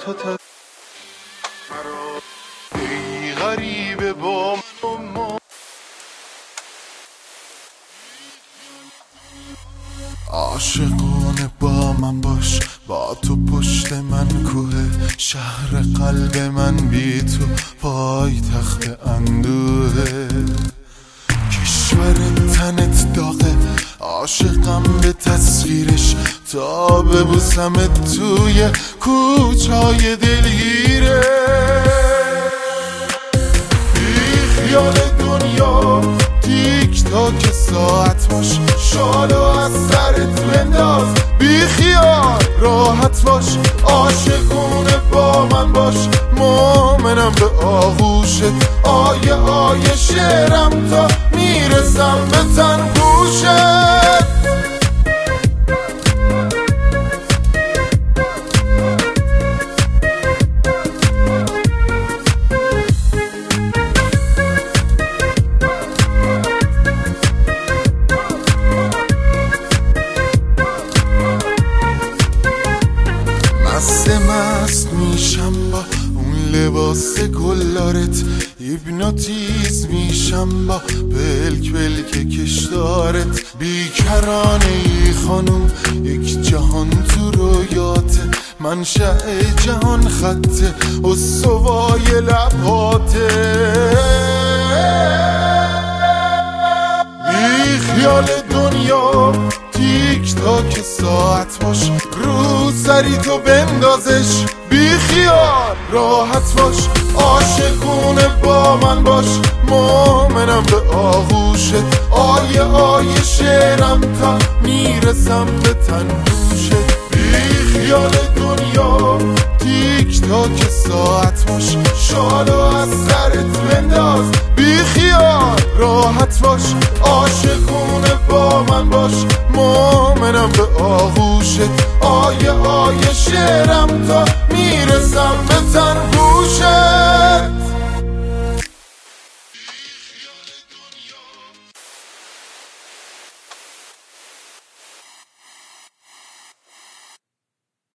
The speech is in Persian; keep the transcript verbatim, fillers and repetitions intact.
تو تا ای غریبه با ما. عاشقانه با من باش، با تو پشت من کوه شهر قلب من، بی تو پای تخت اندوه. کشور تنت داغه، عاشقم به تصویرش تا ببوسمت توی کوچای دلگیره. بی خیال دنیا تیک تاک ساعت باش، شالو از سرت بنداز، بی خیال راحت باش، عاشقونه با من باش، مومنم به آغوشت، آیه آیه شعرم تا میرسم به تن گوشت. مست مست میشم با اون لباس گلارت، هیپنوتیزم میشم با پلک پلک کشدارت. بیکرانه ای خانوم، یک جهان تو رویاته، منشأ جهان خطه استوای لباته. بی خیال دنیا تیک تاک ساعت باش، رو سری تو بندازش، بی خیال راحت باش، عاشقونه با من باش، مومنم به آغوشت، آیه آیه شعرم تا میرسم به تن گوشت. بی خیال دنیا تیک تاک ساعت باش، شالو از سرت بنداز، بی خیال راحت باش، عاشقونه با من باش، مومنم به آغوشت، آیه آیه شعرم تا میرسم به تن گوشت.